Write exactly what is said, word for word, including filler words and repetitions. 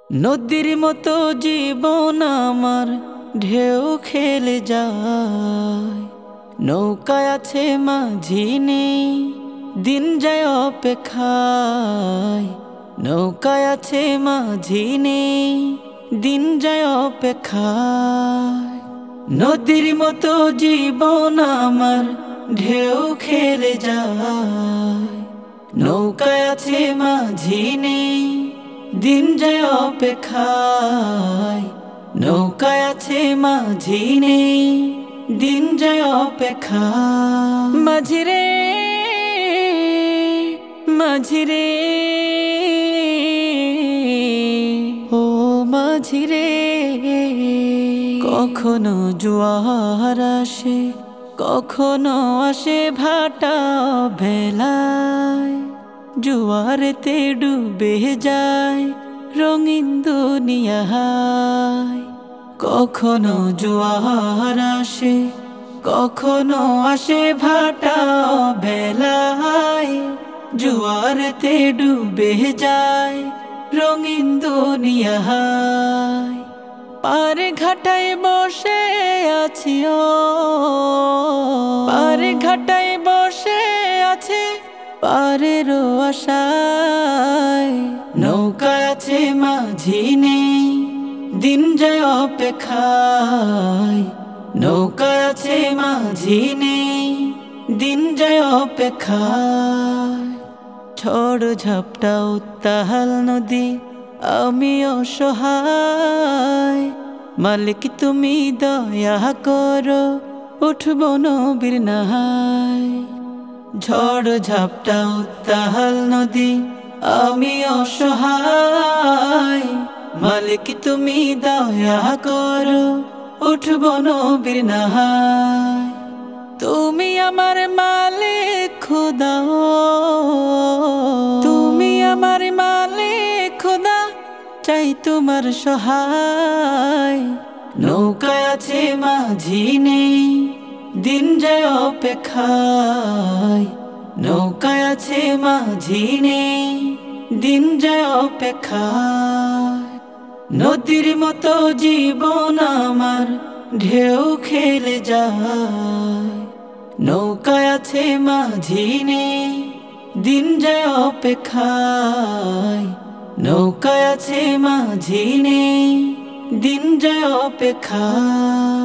নদীর মতো জীবন আমার ঢেউ খেলে যায়। নৌকায় আছে মাঝি নেই, দিন যায় অপেক্ষায়। নৌকায় আছে মাঝি নেই, দিন যায় অপেক্ষায়। নদীর মতো জীবন আমার ঢেউ খেলে যায়। নৌকায় আছে মাঝি নেই, দিন যায় অপেক্ষায়। নৌকায় আছে মাঝি নেই, দিন যায় অপেক্ষায়। মাঝিরে মাঝিরে ও মাঝিরে, কখনো জোয়ার আসে, কখনো আসে ভাটা ভেলায়। জোয়ারেতে ডুবে যায় রঙিন দুনিয়ায়। কখনো জোয়ার আসে, কখনো আসে ভাটা ভেলায়। জোয়ারেতে ডুবে যায় রঙিন দুনিয়ায়। পারে ঘাটায় বসে আছি ও, পারে ঘাটায় বসে আছে পারের আশায়। নৌকায় আছে মাঝি নেই, দিন যায় অপেক্ষায়। নৌকায় আছে মাঝি নেই, দিন যায় অপেক্ষায়। ঝড় ঝাপটা উত্তাল নদী, আমি অসহায়। মালিক তুমি দয়া করো, উঠব নবীর নাহায়। ঝড় ঝাপটা উত্তাল নদী, আমি অসহায়। মালিক তুমি দয়া করো, উঠব নবীর নাহায়। তুমি আমার মালিক খোদা, তুমি আমার মালিক খোদা, চাই তোমার সহায়। নৌকায় আছে মাঝি নেই, দিন যায় অপেক্ষায়। নৌকায় আছে মাঝি নেই, দিন যায় অপেক্ষায়। নদীর মতো জীবন আমার ঢেউ খেলে যায়। নৌকায় আছে মাঝি নেই, দিন যায় অপেক্ষায়। নৌকায় আছে মাঝি নেই, দিন যায় অপেক্ষায়।